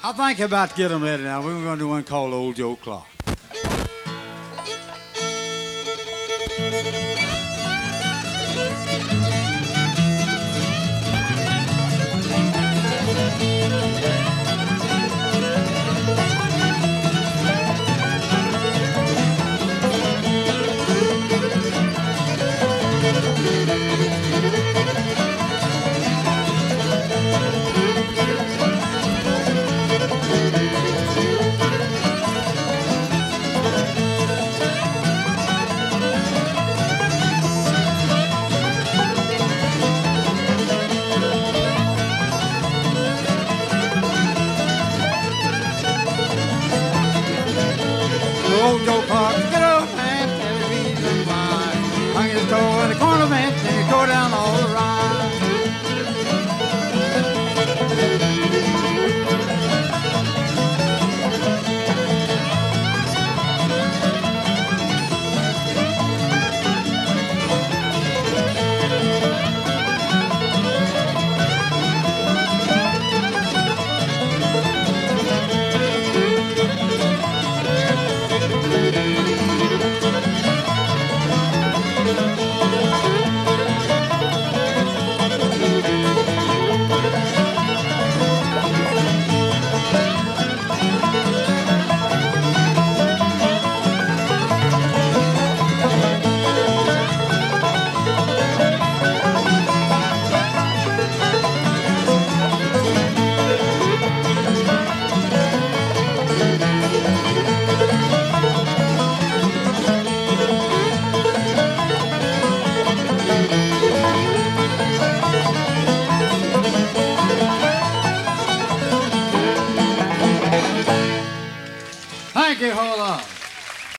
I think about to get them ready now. We're going to do one called Old Joe Clark. Old Joe Clark, get up and tell the reason why. Hung his toe in the corner bench and he tore down all the rye. Thank you, hold on.